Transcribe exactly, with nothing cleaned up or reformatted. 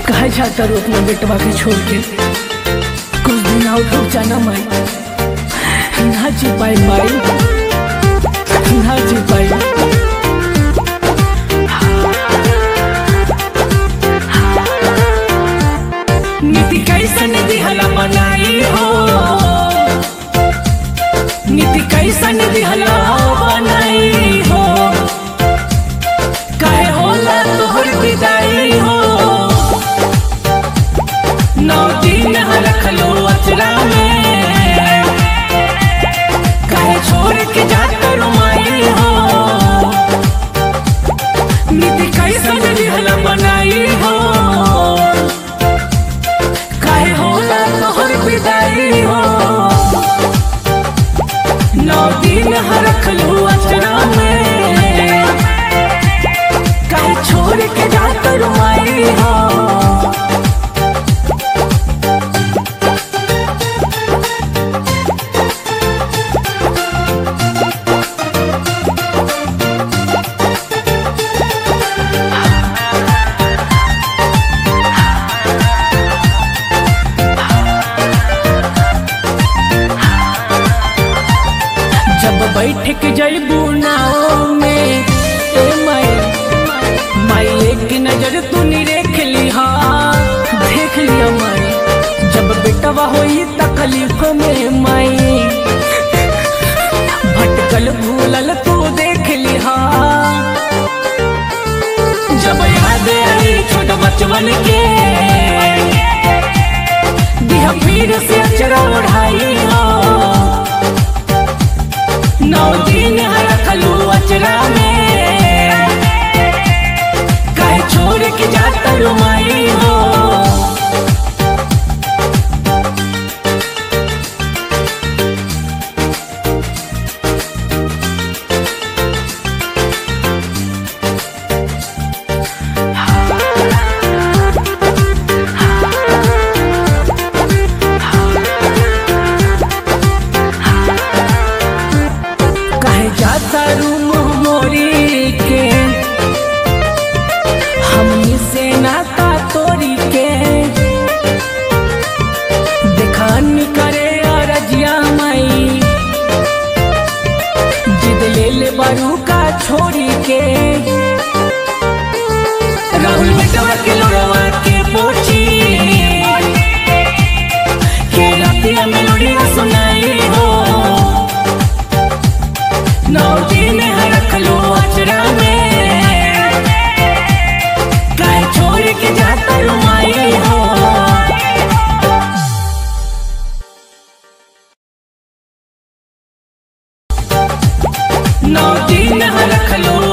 कहा जाता रो अपना बेटवा के छोड़ के। कुछ दिन और रुक जाना माई, ना जी पाई माई, ना जी पाई। नीति कैसन दिहला बनाई हो, नीति कैसन दिहला बनाई हो, काहे होला तोहर विदाई हो। नौ दिन रखलो अचरा में, काहे छोड़ के जाता रुमाई हो। नीति कैसन दिहला बनाई हो, काहे होला तोहर विदाई हो। नौ दिन रखलो अचरा में, काहे छोड़ के जाता रुमाई हो। जब बैठ के जइबू नाव में ए माई, माई एक नजर तू निरेख लिहा, देख लिया माई। जब बेटवा होई तकलीफ में माई, भटकल भूलल तू देख लिहा। जब याद आई छोट बचपन के, दिया फिर से अचरा ओढ़ाई हो। नौ दिन रखलू अचरा में, काहे छोड़ के जाता रुमाई हो। जाता रूम मोरी के, हमनी से नाता तोरी के। दिखान करे अरजिया माई, जिद ले ले बारू का छोड़ी के। राहुल बेटवा के लोड़वा के पोछी के रातिया में लोड़िया सुनाई हो। नौ दिन रखलो अचरा में, काहे छोड़ के जाता रुमाई हो। नौ दिन रखलो